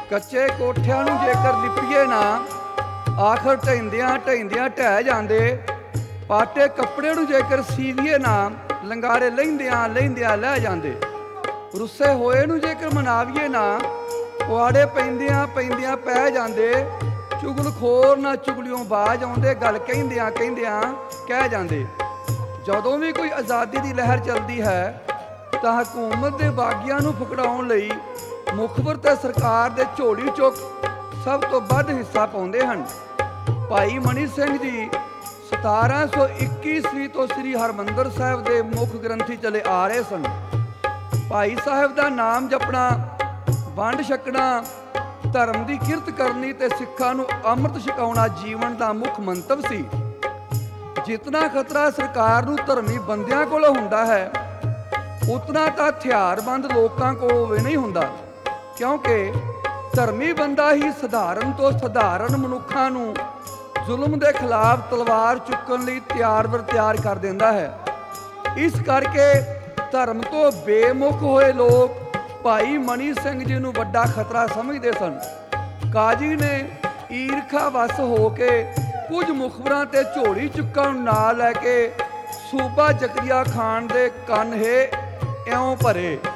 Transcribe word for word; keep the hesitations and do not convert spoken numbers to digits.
ਕੱਚੇ ਕੋਠਿਆਂ ਨੂੰ ਜੇਕਰ ਲਿਪੀਏ ਨਾ, ਆਖਰ ਢਹਿੰਦਿਆਂ ਢਹਿੰਦਿਆਂ ਢਹਿ ਜਾਂਦੇ। ਪਾਟੇ ਕੱਪੜੇ ਨੂੰ ਜੇਕਰ ਸੀਵੀਏ ਨਾ, ਲੰਗਾਰੇ ਲਹਿੰਦਿਆਂ ਲਹਿੰਦਿਆਂ ਲਹਿ ਜਾਂਦੇ। ਰੁੱਸੇ ਹੋਏ ਨੂੰ ਜੇਕਰ ਮਨਾਵੀਏ ਨਾ, ਪੁਆੜੇ ਪੈਂਦਿਆਂ ਪੈਂਦਿਆਂ ਪੈ ਜਾਂਦੇ। ਚੁਗਲਖੋਰ ਨਾ ਚੁਗਲਿਓਂ ਬਾਜ ਆਉਂਦੇ, ਗੱਲ ਕਹਿੰਦਿਆਂ ਕਹਿੰਦਿਆਂ ਕਹਿ ਜਾਂਦੇ। ਜਦੋਂ ਵੀ ਕੋਈ ਆਜ਼ਾਦੀ ਦੀ ਲਹਿਰ ਚੱਲਦੀ ਹੈ ਤਾਂ ਹਕੂਮਤ ਦੇ ਬਾਗੀਆਂ ਨੂੰ ਫਕੜਾਉਣ ਲਈ ਮੁਖਬਰ ਤੇ ਸਰਕਾਰ ਦੇ ਝੋਲੀ ਚੁੱਕ ਸਭ ਤੋਂ ਵੱਧ ਹਿੱਸਾ ਪਾਉਂਦੇ ਹਨ। ਭਾਈ ਮਨੀ ਸਿੰਘ ਜੀ ਸਤਾਰਾਂ ਸੌ ਇੱਕੀ ਈਸਵੀ ਤੋਂ ਸ੍ਰੀ ਹਰਿਮੰਦਰ ਸਾਹਿਬ ਦੇ ਮੁੱਖ ਗ੍ਰੰਥੀ ਚਲੇ ਆ ਰਹੇ ਸਨ। ਭਾਈ ਸਾਹਿਬ ਦਾ ਨਾਮ ਜਪਣਾ, ਵੰਡ ਛਕਣਾ, ਧਰਮ ਦੀ ਕਿਰਤ ਕਰਨੀ ਤੇ ਸਿੱਖਾਂ ਨੂੰ ਅੰਮ੍ਰਿਤ ਛਕਾਉਣਾ ਜੀਵਨ ਦਾ ਮੁੱਖ ਮੰਤਵ ਸੀ। ਜਿਤਨਾ ਖਤਰਾ ਸਰਕਾਰ ਨੂੰ ਧਰਮੀ ਬੰਦਿਆਂ ਕੋਲ ਹੁੰਦਾ ਹੈ, ਉਤਨਾ ਤਾਂ ਹਥਿਆਰਬੰਦ ਲੋਕਾਂ ਕੋਲ ਵੀ ਨਹੀਂ ਹੁੰਦਾ, ਕਿਉਂਕਿ ਧਰਮੀ ਬੰਦਾ ਹੀ ਸਧਾਰਨ ਤੋਂ ਸਧਾਰਨ ਮਨੁੱਖਾਂ ਨੂੰ ਜ਼ੁਲਮ ਦੇ ਖਿਲਾਫ ਤਲਵਾਰ ਚੁੱਕਣ ਲਈ ਤਿਆਰ ਬਰ ਤਿਆਰ ਕਰ ਦਿੰਦਾ ਹੈ। ਇਸ ਕਰਕੇ ਧਰਮ ਤੋਂ ਬੇਮੁਖ ਹੋਏ ਲੋਕ ਭਾਈ ਮਨੀ ਸਿੰਘ ਜੀ ਨੂੰ ਵੱਡਾ ਖਤਰਾ ਸਮਝਦੇ ਸਨ। ਕਾਜੀ ਨੇ ਈਰਖਾ ਵਸ ਹੋ ਕੇ ਕੁਝ ਮੁਖਬਰਾਂ ਤੇ ਝੋਲੀ ਚੁੱਕਾਂ ਨੂੰ ਨਾਲ ਲੈ ਕੇ ਸੂਬਾ ਜ਼ਕਰੀਆ ਖਾਨ ਦੇ ਕੰਨ ਹੇ ਇਉਂ ਭਰੇ।